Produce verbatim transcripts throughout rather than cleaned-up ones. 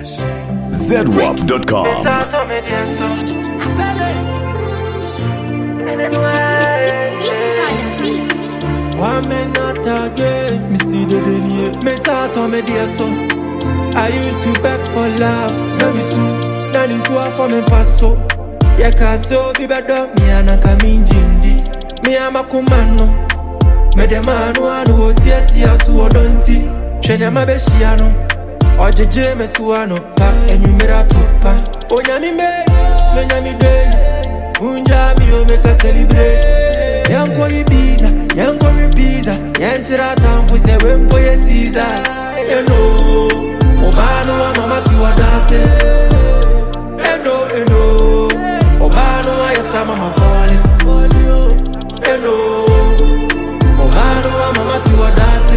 Z W A P dot com. One minute again, me see the daily. Me start on me dear so. I used to beg for love, now me soon, now this one for me pass so. Yeah, cause so be better, me anaka minjindi. Me ama kumano, me de manu anu otia tia suo donti. Shenya mabeshiano, oje je me suano pa, enyu mira topa. Onya mi me, me nya mi day. Unja mi o make a celebrate. Yanko Ibiza, yanko Ibiza. Yanchira tampu se wempo yetiza. You know, Obano wa mama tiwa dance. Eno, eno. Obano wa yasa mama falling. Eno, Obano wa mama tiwa dance.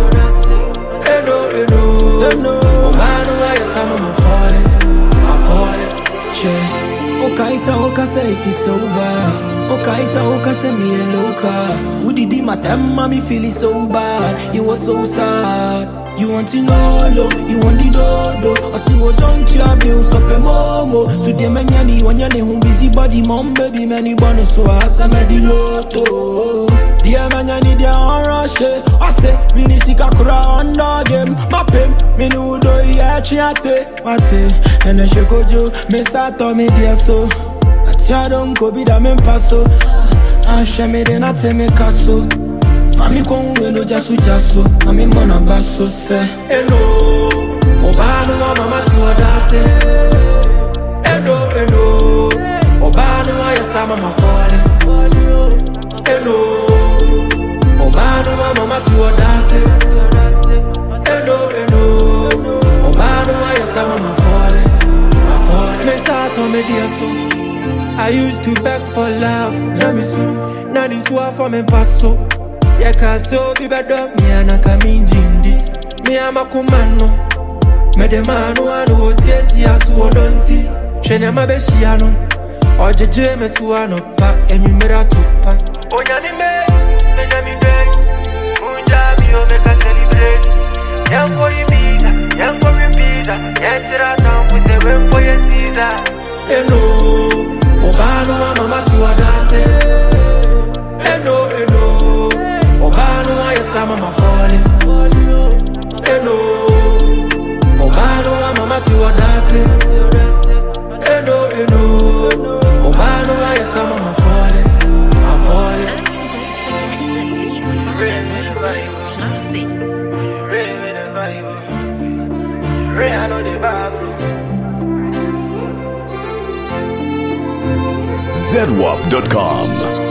Eno, eno. Obano wa yasa mama falling. I'm falling. Shit. Okaisa oka say it is over. Okaisa oka say me loca. Who did it my time mommy feeling so bad. It was so sad. You want to know love, you want the dodo. I see what don't you abuse up a momo. So the manyani wanyani who busy body mom baby many bonus so I say me the lotto. The manyani they on rush. I say mini sika kura under game. My pim me no do ya chiate. Mate and then she go jo me start on me dear so. I don't go be that men passo. I share me then I tell me casso. Mami con we no jasu jasu. Mami mona basso se. Eno, Obano wa mama tiwa dance. Eno, eno. Obano wa yasa mama falling. Eno, Obano wa mama tiwa dance. Eno, eno. Obano wa yasa mama falling. I falling. Me sa to me dear so. I used to beg for love, now me soon, now this one for me passo. Yeah, cause so be better, me anaka minjindi. Me ama kumano, me de manu anu otieti asu odonti. Shenya mabeshiano, oje je me suano pa, emi mira tupa. Onya mi me, me nya mi be, unja mi o make a celebrate. Yanko Ibiza, yanko Ibiza, yanchira tampu se wempo yetiza. Eno. Obano wa mama tiwa dance. Eno, eno. Obano wa yasa mama falling. Eno. Obano wa mama tiwa dance. Eno, eno. Obano wa yasa mama falling. I'm falling. Ray with the Bible. Ray I know the Bible. Z W A P dot com.